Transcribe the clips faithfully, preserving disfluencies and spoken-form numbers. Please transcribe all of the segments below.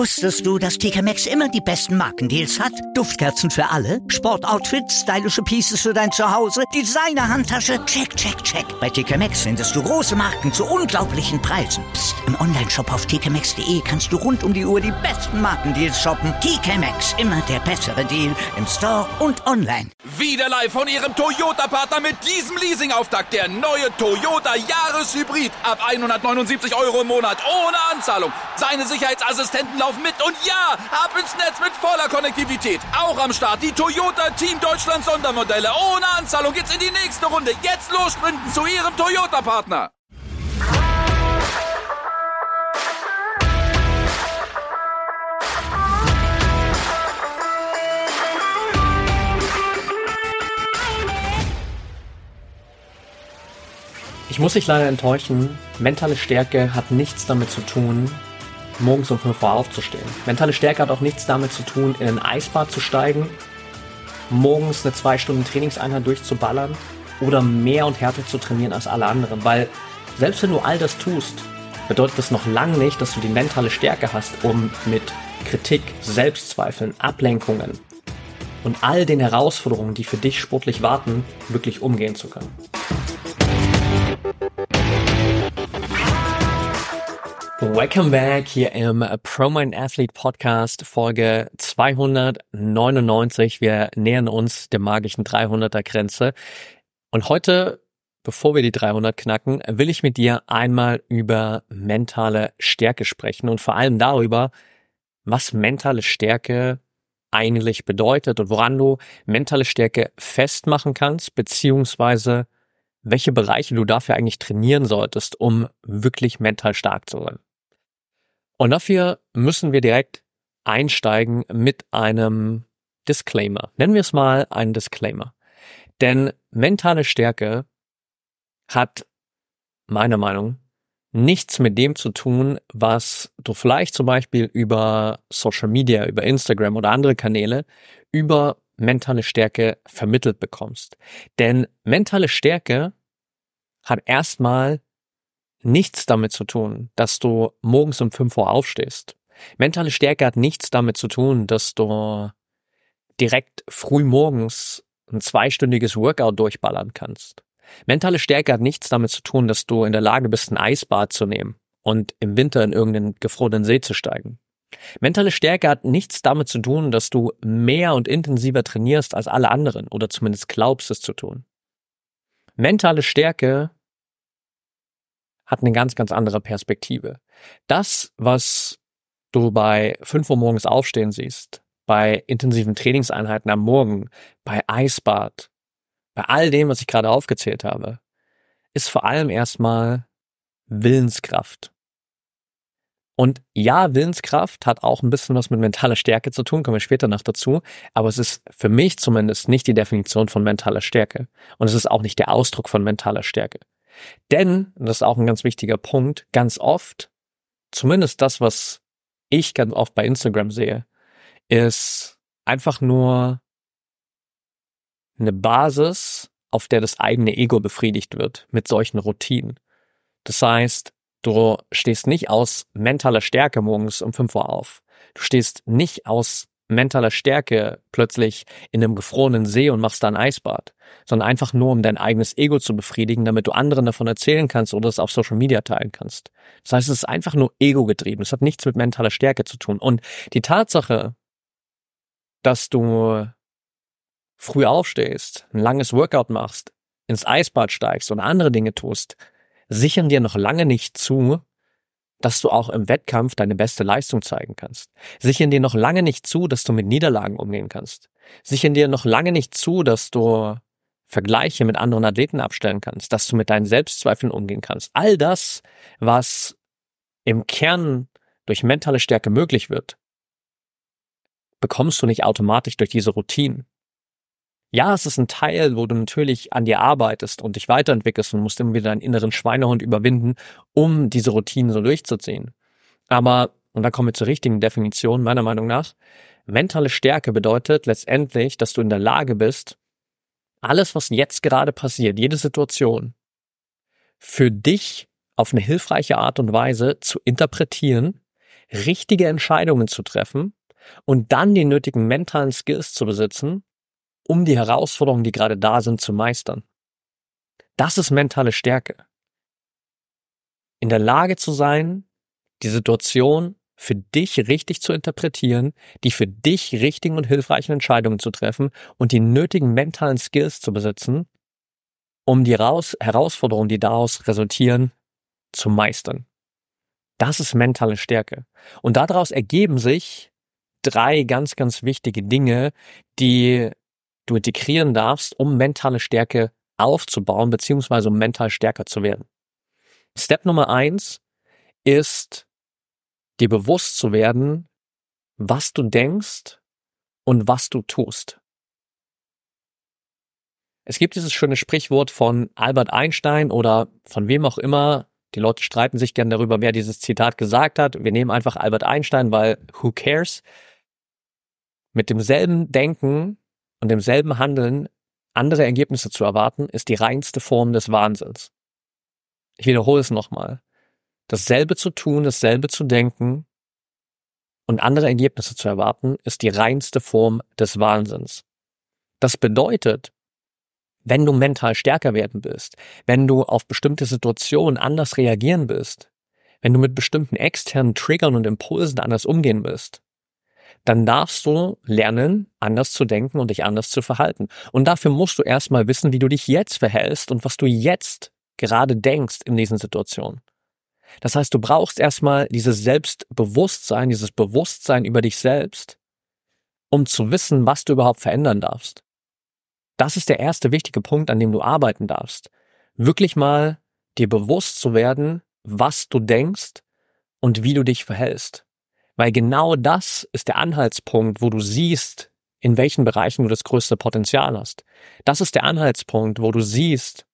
Wusstest du, dass T K Maxx immer die besten Markendeals hat? Duftkerzen für alle, Sportoutfits, stylische Pieces für dein Zuhause, Designer-Handtasche, check, check, check. Bei T K Maxx findest du große Marken zu unglaublichen Preisen. Psst. Im Onlineshop auf t k maxx punkt d e kannst du rund um die Uhr die besten Markendeals shoppen. T K Maxx, immer der bessere Deal im Store und online. Wieder live von Ihrem Toyota-Partner mit diesem Leasing-Auftakt. Der neue Toyota Jahreshybrid. Ab hundertneunundsiebzig Euro im Monat ohne Anzahlung. Seine Sicherheitsassistenten laufen mit und ja, ab ins Netz mit voller Konnektivität. Auch am Start die Toyota Team Deutschland Sondermodelle. Ohne Anzahlung geht's in die nächste Runde. Jetzt los sprinten zu Ihrem Toyota-Partner. Ich muss dich leider enttäuschen, mentale Stärke hat nichts damit zu tun, morgens um fünf Uhr aufzustehen. Mentale Stärke hat auch nichts damit zu tun, in ein Eisbad zu steigen, morgens eine zwei Stunden Trainingseinheit durchzuballern oder mehr und härter zu trainieren als alle anderen. Weil selbst wenn du all das tust, bedeutet das noch lange nicht, dass du die mentale Stärke hast, um mit Kritik, Selbstzweifeln, Ablenkungen und all den Herausforderungen, die für dich sportlich warten, wirklich umgehen zu können. Welcome back hier im ProMind Athlete Podcast, Folge zweihundertneunundneunzig. Wir nähern uns der magischen dreihunderter Grenze. Und heute, bevor wir die dreihundert knacken, will ich mit dir einmal über mentale Stärke sprechen und vor allem darüber, was mentale Stärke eigentlich bedeutet und woran du mentale Stärke festmachen kannst, beziehungsweise welche Bereiche du dafür eigentlich trainieren solltest, um wirklich mental stark zu sein. Und dafür müssen wir direkt einsteigen mit einem Disclaimer. Nennen wir es mal einen Disclaimer. Denn mentale Stärke hat meiner Meinung nach nichts mit dem zu tun, was du vielleicht zum Beispiel über Social Media, über Instagram oder andere Kanäle über mentale Stärke vermittelt bekommst. Denn mentale Stärke hat erstmal nichts damit zu tun, dass du morgens um fünf Uhr aufstehst. Mentale Stärke hat nichts damit zu tun, dass du direkt früh morgens ein zweistündiges Workout durchballern kannst. Mentale Stärke hat nichts damit zu tun, dass du in der Lage bist, ein Eisbad zu nehmen und im Winter in irgendeinen gefrorenen See zu steigen. Mentale Stärke hat nichts damit zu tun, dass du mehr und intensiver trainierst als alle anderen oder zumindest glaubst, es zu tun. Mentale Stärke hat eine ganz, ganz andere Perspektive. Das, was du bei fünf Uhr morgens aufstehen siehst, bei intensiven Trainingseinheiten am Morgen, bei Eisbad, bei all dem, was ich gerade aufgezählt habe, ist vor allem erstmal Willenskraft. Und ja, Willenskraft hat auch ein bisschen was mit mentaler Stärke zu tun, kommen wir später noch dazu, aber es ist für mich zumindest nicht die Definition von mentaler Stärke und es ist auch nicht der Ausdruck von mentaler Stärke. Denn, und das ist auch ein ganz wichtiger Punkt, ganz oft, zumindest das, was ich ganz oft bei Instagram sehe, ist einfach nur eine Basis, auf der das eigene Ego befriedigt wird mit solchen Routinen. Das heißt, du stehst nicht aus mentaler Stärke morgens um fünf Uhr auf. Du stehst nicht aus mentaler Stärke plötzlich in einem gefrorenen See und machst da ein Eisbad, sondern einfach nur, um dein eigenes Ego zu befriedigen, damit du anderen davon erzählen kannst oder es auf Social Media teilen kannst. Das heißt, es ist einfach nur ego-getrieben. Es hat nichts mit mentaler Stärke zu tun. Und die Tatsache, dass du früh aufstehst, ein langes Workout machst, ins Eisbad steigst und andere Dinge tust, sichern dir noch lange nicht zu, dass du auch im Wettkampf deine beste Leistung zeigen kannst. Sichern dir noch lange nicht zu, dass du mit Niederlagen umgehen kannst. Sichern dir noch lange nicht zu, dass du Vergleiche mit anderen Athleten abstellen kannst, dass du mit deinen Selbstzweifeln umgehen kannst. All das, was im Kern durch mentale Stärke möglich wird, bekommst du nicht automatisch durch diese Routinen. Ja, es ist ein Teil, wo du natürlich an dir arbeitest und dich weiterentwickelst und musst immer wieder deinen inneren Schweinehund überwinden, um diese Routinen so durchzuziehen. Aber, und da kommen wir zur richtigen Definition, meiner Meinung nach, mentale Stärke bedeutet letztendlich, dass du in der Lage bist, alles, was jetzt gerade passiert, jede Situation, für dich auf eine hilfreiche Art und Weise zu interpretieren, richtige Entscheidungen zu treffen und dann die nötigen mentalen Skills zu besitzen, um die Herausforderungen, die gerade da sind, zu meistern. Das ist mentale Stärke. In der Lage zu sein, die Situation für dich richtig zu interpretieren, die für dich richtigen und hilfreichen Entscheidungen zu treffen und die nötigen mentalen Skills zu besitzen, um die Raus- Herausforderungen, die daraus resultieren, zu meistern. Das ist mentale Stärke. Und daraus ergeben sich drei ganz, ganz wichtige Dinge, die du integrieren darfst, um mentale Stärke aufzubauen, beziehungsweise um mental stärker zu werden. Step Nummer eins ist, dir bewusst zu werden, was du denkst und was du tust. Es gibt dieses schöne Sprichwort von Albert Einstein oder von wem auch immer. Die Leute streiten sich gern darüber, wer dieses Zitat gesagt hat. Wir nehmen einfach Albert Einstein, weil who cares? Mit demselben Denken und demselben Handeln andere Ergebnisse zu erwarten, ist die reinste Form des Wahnsinns. Ich wiederhole es nochmal. Dasselbe zu tun, dasselbe zu denken und andere Ergebnisse zu erwarten, ist die reinste Form des Wahnsinns. Das bedeutet, wenn du mental stärker werden willst, wenn du auf bestimmte Situationen anders reagieren willst, wenn du mit bestimmten externen Triggern und Impulsen anders umgehen willst, dann darfst du lernen, anders zu denken und dich anders zu verhalten. Und dafür musst du erstmal wissen, wie du dich jetzt verhältst und was du jetzt gerade denkst in diesen Situationen. Das heißt, du brauchst erstmal dieses Selbstbewusstsein, dieses Bewusstsein über dich selbst, um zu wissen, was du überhaupt verändern darfst. Das ist der erste wichtige Punkt, an dem du arbeiten darfst. Wirklich mal dir bewusst zu werden, was du denkst und wie du dich verhältst. Weil genau das ist der Anhaltspunkt, wo du siehst, in welchen Bereichen du das größte Potenzial hast. Das ist der Anhaltspunkt, wo du siehst,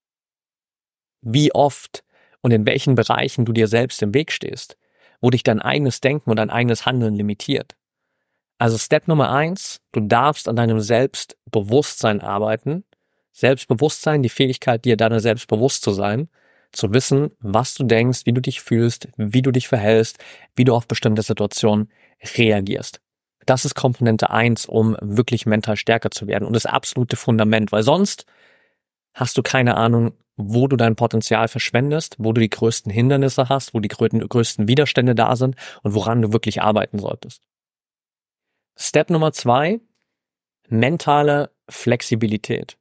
wie oft und in welchen Bereichen du dir selbst im Weg stehst, wo dich dein eigenes Denken und dein eigenes Handeln limitiert. Also Step Nummer eins, du darfst an deinem Selbstbewusstsein arbeiten. Selbstbewusstsein, die Fähigkeit, dir deiner selbst bewusst zu sein, zu wissen, was du denkst, wie du dich fühlst, wie du dich verhältst, wie du auf bestimmte Situationen reagierst. Das ist Komponente eins, um wirklich mental stärker zu werden und das absolute Fundament, weil sonst hast du keine Ahnung, wo du dein Potenzial verschwendest, wo du die größten Hindernisse hast, wo die größten Widerstände da sind und woran du wirklich arbeiten solltest. Step Nummer zwei, mentale Flexibilität.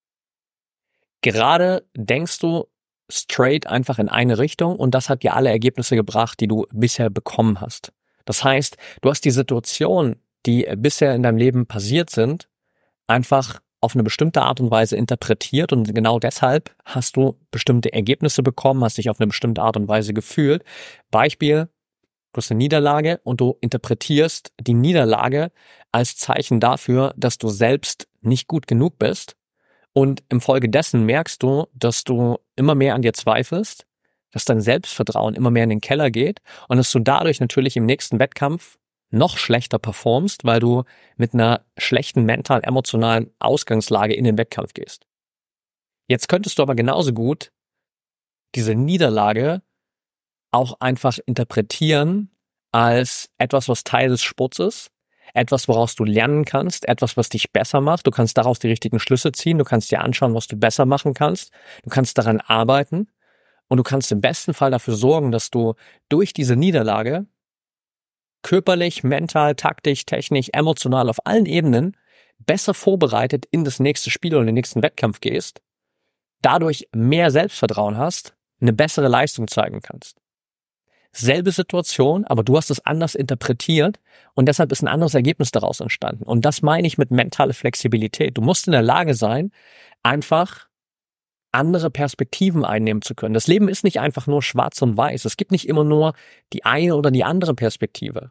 Gerade denkst du straight einfach in eine Richtung und das hat dir alle Ergebnisse gebracht, die du bisher bekommen hast. Das heißt, du hast die Situation, die bisher in deinem Leben passiert sind, einfach auf eine bestimmte Art und Weise interpretiert und genau deshalb hast du bestimmte Ergebnisse bekommen, hast dich auf eine bestimmte Art und Weise gefühlt. Beispiel, du hast eine Niederlage und du interpretierst die Niederlage als Zeichen dafür, dass du selbst nicht gut genug bist und infolgedessen merkst du, dass du immer mehr an dir zweifelst, dass dein Selbstvertrauen immer mehr in den Keller geht und dass du dadurch natürlich im nächsten Wettkampf noch schlechter performst, weil du mit einer schlechten mental-emotionalen Ausgangslage in den Wettkampf gehst. Jetzt könntest du aber genauso gut diese Niederlage auch einfach interpretieren als etwas, was Teil des Sports ist, etwas, woraus du lernen kannst, etwas, was dich besser macht. Du kannst daraus die richtigen Schlüsse ziehen, du kannst dir anschauen, was du besser machen kannst, du kannst daran arbeiten und du kannst im besten Fall dafür sorgen, dass du durch diese Niederlage körperlich, mental, taktisch, technisch, emotional auf allen Ebenen besser vorbereitet in das nächste Spiel oder den nächsten Wettkampf gehst, dadurch mehr Selbstvertrauen hast, eine bessere Leistung zeigen kannst. Selbe Situation, aber du hast es anders interpretiert und deshalb ist ein anderes Ergebnis daraus entstanden. Und das meine ich mit mentaler Flexibilität. Du musst in der Lage sein, einfach andere Perspektiven einnehmen zu können. Das Leben ist nicht einfach nur schwarz und weiß. Es gibt nicht immer nur die eine oder die andere Perspektive.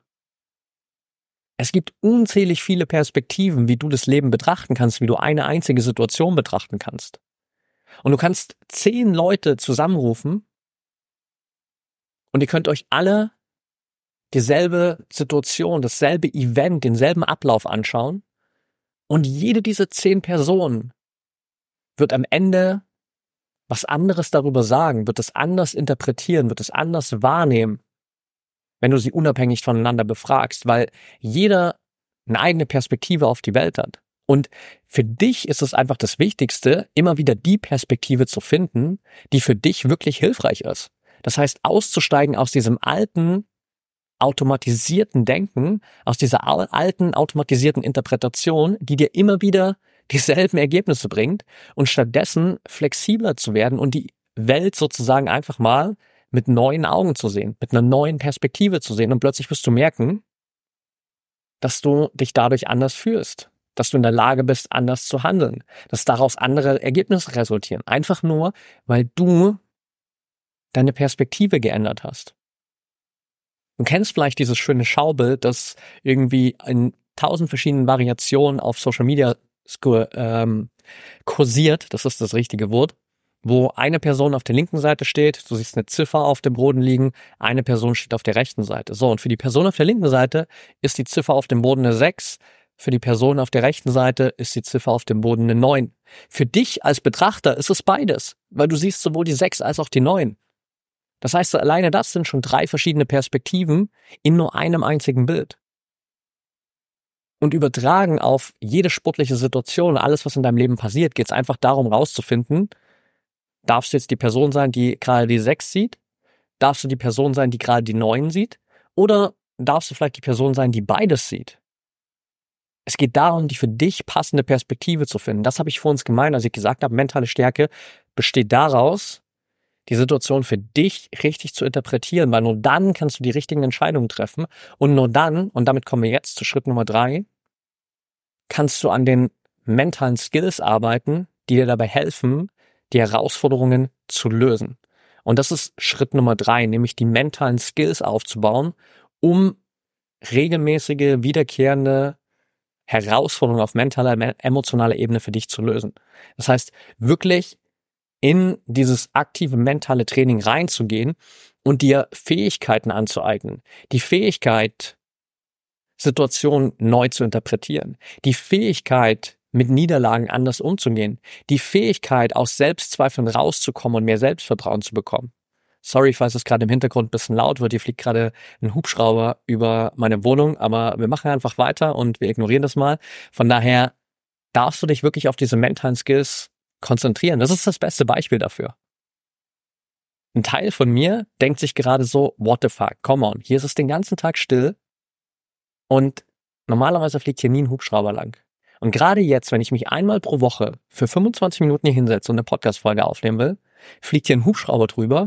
Es gibt unzählig viele Perspektiven, wie du das Leben betrachten kannst, wie du eine einzige Situation betrachten kannst. Und du kannst zehn Leute zusammenrufen und ihr könnt euch alle dieselbe Situation, dasselbe Event, denselben Ablauf anschauen und jede dieser zehn Personen wird am Ende was anderes darüber sagen, wird es anders interpretieren, wird es anders wahrnehmen, wenn du sie unabhängig voneinander befragst, weil jeder eine eigene Perspektive auf die Welt hat. Und für dich ist es einfach das Wichtigste, immer wieder die Perspektive zu finden, die für dich wirklich hilfreich ist. Das heißt, auszusteigen aus diesem alten, automatisierten Denken, aus dieser alten, automatisierten Interpretation, die dir immer wieder dieselben Ergebnisse bringt und stattdessen flexibler zu werden und die Welt sozusagen einfach mal mit neuen Augen zu sehen, mit einer neuen Perspektive zu sehen und plötzlich wirst du merken, dass du dich dadurch anders fühlst, dass du in der Lage bist, anders zu handeln, dass daraus andere Ergebnisse resultieren. Einfach nur, weil du deine Perspektive geändert hast. Du kennst vielleicht dieses schöne Schaubild, das irgendwie in tausend verschiedenen Variationen auf Social Media ähm, kursiert, das ist das richtige Wort, wo eine Person auf der linken Seite steht, du siehst eine Ziffer auf dem Boden liegen, eine Person steht auf der rechten Seite. So, und für die Person auf der linken Seite ist die Ziffer auf dem Boden eine sechs, für die Person auf der rechten Seite ist die Ziffer auf dem Boden eine neun. Für dich als Betrachter ist es beides, weil du siehst sowohl die sechs als auch die neun. Das heißt, alleine das sind schon drei verschiedene Perspektiven in nur einem einzigen Bild. Und übertragen auf jede sportliche Situation, alles, was in deinem Leben passiert, geht es einfach darum, rauszufinden, darfst du jetzt die Person sein, die gerade die sechs sieht? Darfst du die Person sein, die gerade die neun sieht? Oder darfst du vielleicht die Person sein, die beides sieht? Es geht darum, die für dich passende Perspektive zu finden. Das habe ich vor uns gemeint, als ich gesagt habe, mentale Stärke besteht daraus, die Situation für dich richtig zu interpretieren, weil nur dann kannst du die richtigen Entscheidungen treffen und nur dann, und damit kommen wir jetzt zu Schritt Nummer drei, kannst du an den mentalen Skills arbeiten, die dir dabei helfen, die Herausforderungen zu lösen. Und das ist Schritt Nummer drei, nämlich die mentalen Skills aufzubauen, um regelmäßige, wiederkehrende Herausforderungen auf mentaler, emotionaler Ebene für dich zu lösen. Das heißt, wirklich in dieses aktive mentale Training reinzugehen und dir Fähigkeiten anzueignen. Die Fähigkeit, Situationen neu zu interpretieren. Die Fähigkeit, mit Niederlagen anders umzugehen. Die Fähigkeit, aus Selbstzweifeln rauszukommen und mehr Selbstvertrauen zu bekommen. Sorry, falls es gerade im Hintergrund ein bisschen laut wird. Hier fliegt gerade ein Hubschrauber über meine Wohnung, aber wir machen einfach weiter und wir ignorieren das mal. Von daher darfst du dich wirklich auf diese mentalen Skills konzentrieren. Das ist das beste Beispiel dafür. Ein Teil von mir denkt sich gerade so, what the fuck, come on, hier ist es den ganzen Tag still und normalerweise fliegt hier nie ein Hubschrauber lang. Und gerade jetzt, wenn ich mich einmal pro Woche für fünfundzwanzig Minuten hier hinsetze und eine Podcast-Folge aufnehmen will, fliegt hier ein Hubschrauber drüber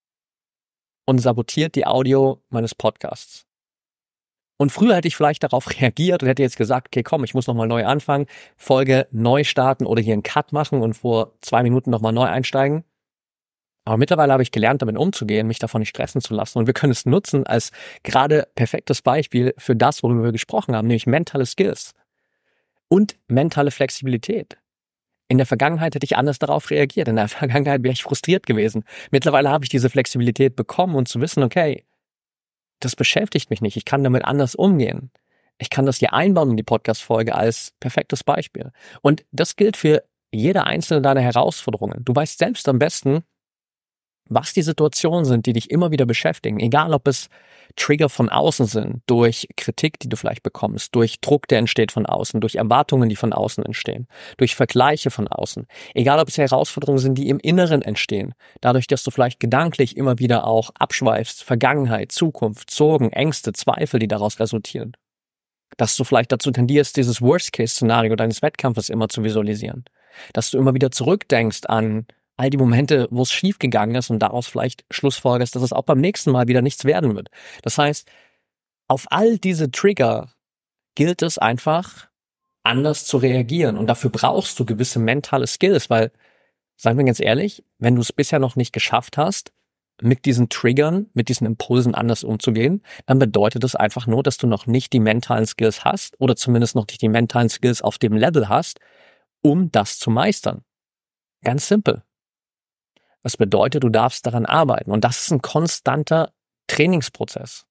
und sabotiert die Audio meines Podcasts. Und früher hätte ich vielleicht darauf reagiert und hätte jetzt gesagt, okay, komm, ich muss nochmal neu anfangen, Folge neu starten oder hier einen Cut machen und vor zwei Minuten nochmal neu einsteigen. Aber mittlerweile habe ich gelernt, damit umzugehen, mich davon nicht stressen zu lassen. Und wir können es nutzen als gerade perfektes Beispiel für das, worüber wir gesprochen haben, nämlich mentale Skills und mentale Flexibilität. In der Vergangenheit hätte ich anders darauf reagiert. In der Vergangenheit wäre ich frustriert gewesen. Mittlerweile habe ich diese Flexibilität bekommen und zu wissen, okay, das beschäftigt mich nicht. Ich kann damit anders umgehen. Ich kann das hier einbauen in die Podcast-Folge als perfektes Beispiel. Und das gilt für jede einzelne deiner Herausforderungen. Du weißt selbst am besten, was die Situationen sind, die dich immer wieder beschäftigen. Egal, ob es Trigger von außen sind, durch Kritik, die du vielleicht bekommst, durch Druck, der entsteht von außen, durch Erwartungen, die von außen entstehen, durch Vergleiche von außen. Egal, ob es Herausforderungen sind, die im Inneren entstehen, dadurch, dass du vielleicht gedanklich immer wieder auch abschweifst, Vergangenheit, Zukunft, Sorgen, Ängste, Zweifel, die daraus resultieren. Dass du vielleicht dazu tendierst, dieses Worst-Case-Szenario deines Wettkampfes immer zu visualisieren. Dass du immer wieder zurückdenkst an all die Momente, wo es schief gegangen ist und daraus vielleicht schlussfolgerst, dass es auch beim nächsten Mal wieder nichts werden wird. Das heißt, auf all diese Trigger gilt es einfach, anders zu reagieren. Und dafür brauchst du gewisse mentale Skills, weil, sagen wir ganz ehrlich, wenn du es bisher noch nicht geschafft hast, mit diesen Triggern, mit diesen Impulsen anders umzugehen, dann bedeutet es einfach nur, dass du noch nicht die mentalen Skills hast oder zumindest noch nicht die mentalen Skills auf dem Level hast, um das zu meistern. Ganz simpel. Das bedeutet, du darfst daran arbeiten. Und das ist ein konstanter Trainingsprozess.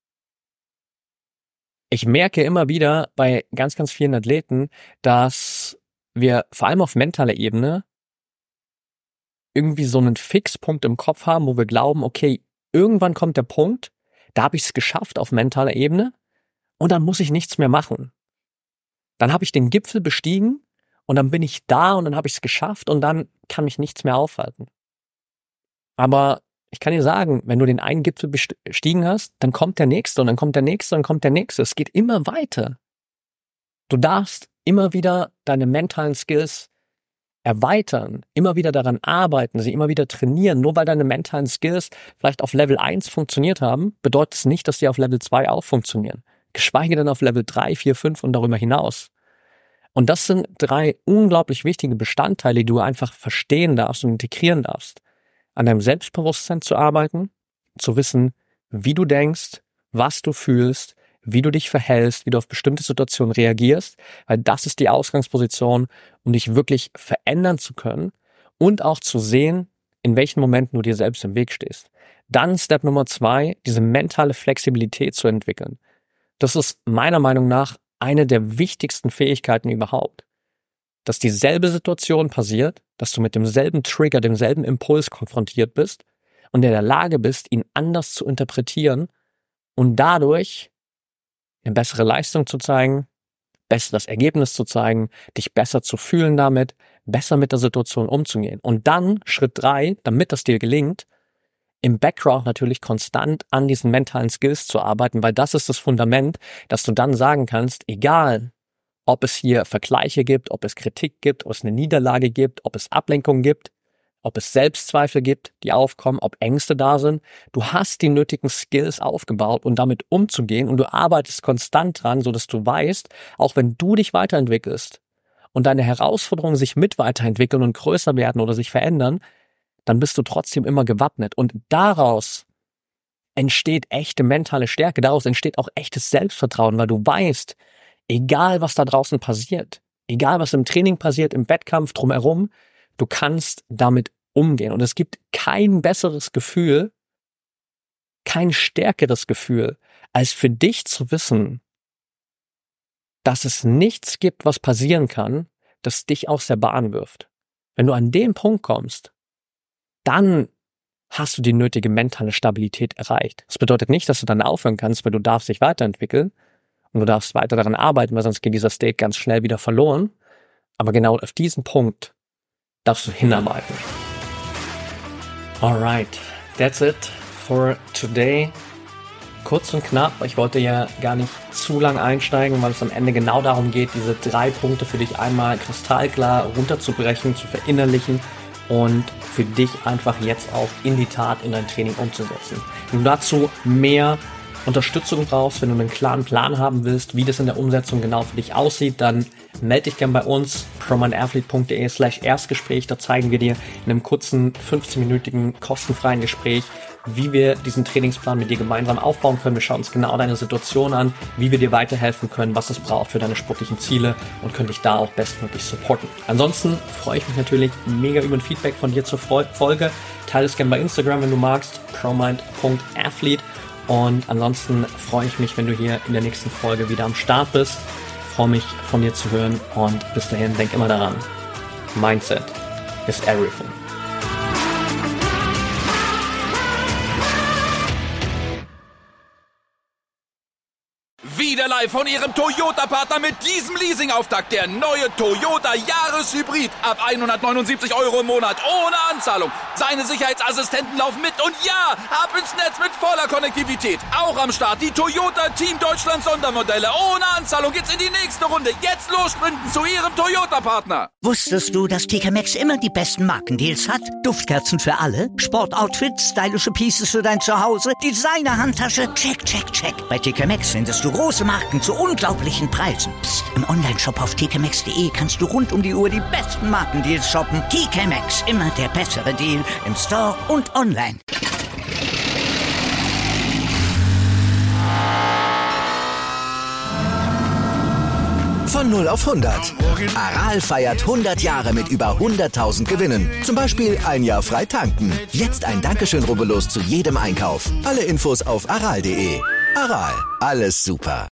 Ich merke immer wieder bei ganz, ganz vielen Athleten, dass wir vor allem auf mentaler Ebene irgendwie so einen Fixpunkt im Kopf haben, wo wir glauben, okay, irgendwann kommt der Punkt, Da habe ich es geschafft auf mentaler Ebene und dann muss ich nichts mehr machen. Dann habe ich den Gipfel bestiegen und dann bin ich da und dann habe ich es geschafft und dann kann mich nichts mehr aufhalten. Aber ich kann dir sagen, wenn du den einen Gipfel bestiegen hast, dann kommt der nächste und dann kommt der nächste und dann kommt der nächste. Es geht immer weiter. Du darfst immer wieder deine mentalen Skills erweitern, immer wieder daran arbeiten, sie immer wieder trainieren. Nur weil deine mentalen Skills vielleicht auf Level eins funktioniert haben, bedeutet es nicht, dass sie auf Level zwei auch funktionieren. Geschweige denn auf Level drei, vier, fünf und darüber hinaus. Und das sind drei unglaublich wichtige Bestandteile, die du einfach verstehen darfst und integrieren darfst. An deinem Selbstbewusstsein zu arbeiten, zu wissen, wie du denkst, was du fühlst, wie du dich verhältst, wie du auf bestimmte Situationen reagierst, weil das ist die Ausgangsposition, um dich wirklich verändern zu können und auch zu sehen, in welchen Momenten du dir selbst im Weg stehst. Dann Step Nummer zwei, diese mentale Flexibilität zu entwickeln. Das ist meiner Meinung nach eine der wichtigsten Fähigkeiten überhaupt. Dass dieselbe Situation passiert, dass du mit demselben Trigger, demselben Impuls konfrontiert bist und in der Lage bist, ihn anders zu interpretieren und dadurch eine bessere Leistung zu zeigen, besseres Ergebnis zu zeigen, dich besser zu fühlen damit, besser mit der Situation umzugehen. Und dann Schritt drei, damit das dir gelingt, im Background natürlich konstant an diesen mentalen Skills zu arbeiten, weil das ist das Fundament, dass du dann sagen kannst, egal ob es hier Vergleiche gibt, ob es Kritik gibt, ob es eine Niederlage gibt, ob es Ablenkung gibt, ob es Selbstzweifel gibt, die aufkommen, ob Ängste da sind. Du hast die nötigen Skills aufgebaut, um damit umzugehen und du arbeitest konstant dran, sodass du weißt, auch wenn du dich weiterentwickelst und deine Herausforderungen sich mit weiterentwickeln und größer werden oder sich verändern, dann bist du trotzdem immer gewappnet. Und daraus entsteht echte mentale Stärke, daraus entsteht auch echtes Selbstvertrauen, weil du weißt, egal was da draußen passiert, egal was im Training passiert, im Wettkampf drumherum, du kannst damit umgehen. Und es gibt kein besseres Gefühl, kein stärkeres Gefühl, als für dich zu wissen, dass es nichts gibt, was passieren kann, das dich aus der Bahn wirft. Wenn du an den Punkt kommst, dann hast du die nötige mentale Stabilität erreicht. Das bedeutet nicht, dass du dann aufhören kannst, weil du darfst dich weiterentwickeln und du darfst weiter daran arbeiten, weil sonst geht dieser State ganz schnell wieder verloren. Aber genau auf diesen Punkt darfst du hinarbeiten. Alright, that's it for today. Kurz und knapp, ich wollte ja gar nicht zu lang einsteigen, weil es am Ende genau darum geht, diese drei Punkte für dich einmal kristallklar runterzubrechen, zu verinnerlichen und für dich einfach jetzt auch in die Tat in dein Training umzusetzen. Wenn du dazu mehr Unterstützung brauchst, wenn du einen klaren Plan haben willst, wie das in der Umsetzung genau für dich aussieht, dann melde dich gerne bei uns, promindathlete.de slash Erstgespräch. Da zeigen wir dir in einem kurzen fünfzehnminütigen kostenfreien Gespräch, wie wir diesen Trainingsplan mit dir gemeinsam aufbauen können. Wir schauen uns genau deine Situation an, wie wir dir weiterhelfen können, was es braucht für deine sportlichen Ziele und können dich da auch bestmöglich supporten. Ansonsten freue ich mich natürlich mega über ein Feedback von dir zur Folge. Teile es gerne bei Instagram, wenn du magst, promind.athlete. Und ansonsten freue ich mich, wenn du hier in der nächsten Folge wieder am Start bist. Ich freue mich, von dir zu hören und bis dahin, denk immer daran. Mindset is everything. Wieder live von ihrem Toyota-Partner mit diesem Leasing-Auftakt. Der neue Toyota Jahreshybrid. Ab hundertneunundsiebzig Euro im Monat. Ohne Anzahlung. Seine Sicherheitsassistenten laufen mit. Und ja, ab ins Netz mit voller Konnektivität. Auch am Start die Toyota Team Deutschland Sondermodelle. Ohne Anzahlung geht's in die nächste Runde. Jetzt los sprinten zu ihrem Toyota-Partner. Wusstest du, dass T K Maxx immer die besten Markendeals hat? Duftkerzen für alle, Sportoutfits, stylische Pieces für dein Zuhause, Designer-Handtasche, check, check, check. Bei T K Maxx findest du große Marken zu unglaublichen Preisen. Psst. Im Onlineshop auf t k maxx punkt d e kannst du rund um die Uhr die besten Markendeals shoppen. T K Maxx, immer der bessere Deal im Store und online. Von null auf hundert. Aral feiert hundert Jahre mit über hunderttausend Gewinnen. Zum Beispiel ein Jahr frei tanken. Jetzt ein Dankeschön, rubbellos zu jedem Einkauf. Alle Infos auf aral punkt d e. Aral, alles super.